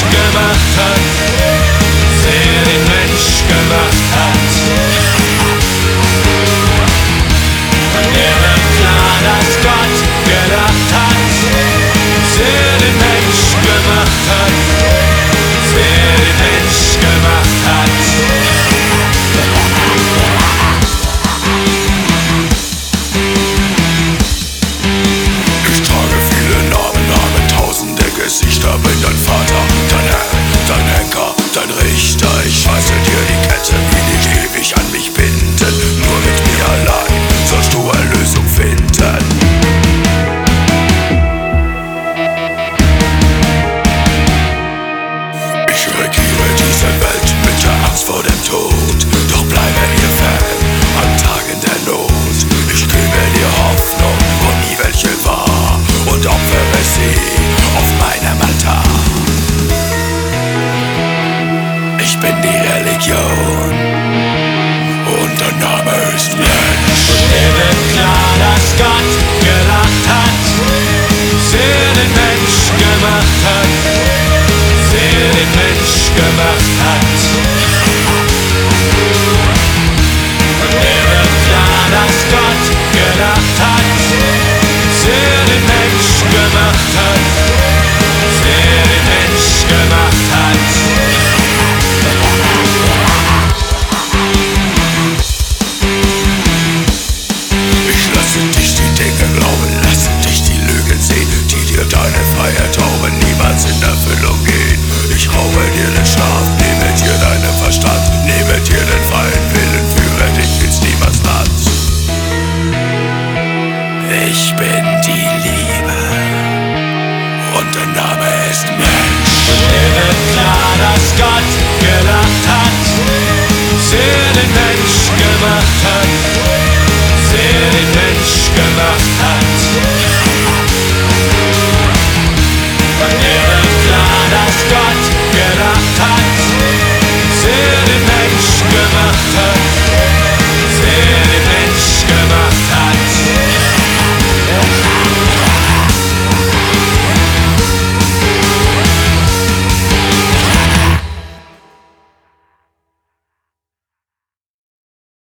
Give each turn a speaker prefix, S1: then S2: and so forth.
S1: gemacht hat, der den Mensch gemacht hat. Und mir wird klar, dass Gott gedacht hat, der den Mensch gemacht hat, der den Mensch gemacht hat.
S2: Ich trage viele Namen, tausende Gesichter, bin dein Vater, dein Herr, dein Henker, dein Richter. Ich reiße dir die Kette, will dich ewig an mich binden. Nur mit mir allein sollst du Erlösung finden. Ich regiere diese Welt mit der Angst vor dem Tod, doch bleibe ihr fern an Tagen der Not. Ich gebe dir Hoffnung, wo nie welche war, und opfere sie auf meinem Altar. Ich bin die Religion.